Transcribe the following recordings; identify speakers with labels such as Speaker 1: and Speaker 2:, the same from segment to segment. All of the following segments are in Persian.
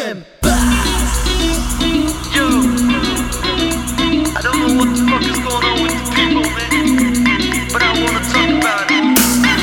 Speaker 1: them. Yo, I don't know what the fuck is going on with the people, man, but I wanna talk about it.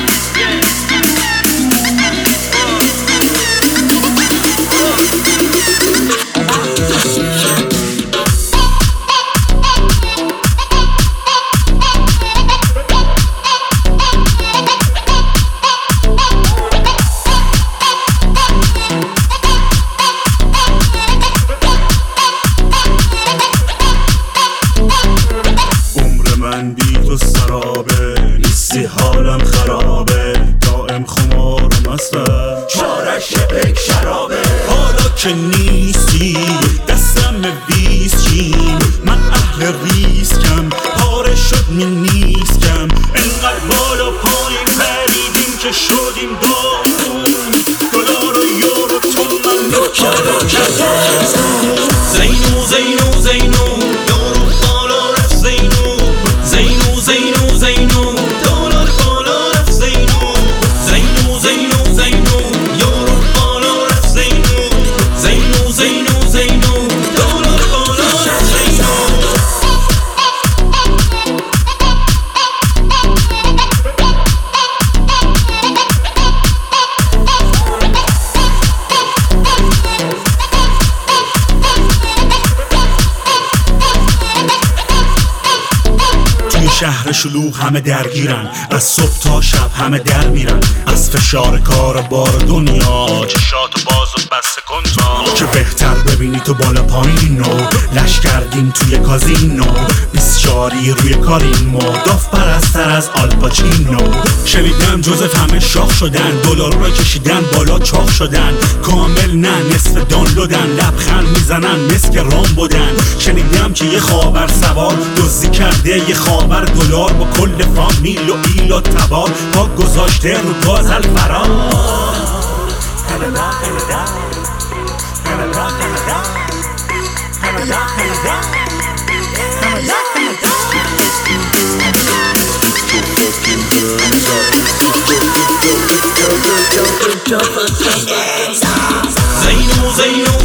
Speaker 2: من بی تو سرابه، نیستی حالم خرابه، دائم خمارم اصلا چارش یک شرابه. حالا که نیستی دستم ویسکیم، من اهل ریسکم، پاره شد نیستم. انقدر بالا پایین پریدیم که شدیم داغون، دلار و یورو تومن نوکر زینو زینو زینو یورو بالا رفت زینو، زینو زینو زینو دلار بالا رفت زینو، زینو زینو زینو یورو بالا رفت زینو، زینو زینو زینو دلار بالا رفت زینو. شهر شلوغ همه درگیرن، از صبح تا شب همه در میرن، از فشار کار بار دنیا چشاتو باز و بسته کن تا که بهتر ببینی تو بالا پایینو. لش کردیم توی کازینو، 20 جاری روی کاریم و داف پرستر از آلپاچینو. شنیدم جوزف همه شاخ شدن، دلار رو کشیدن بالا چاق شدن، کامل نه نصف دانلودن، لبخند میزنن مثل که رام بودن. شنیدم که یه خابر سوار دزدی کرده یه خابر دلار، با کل فامیل و ایل و تبار پاک گذاشته رو گاز الفرار. زینو زینو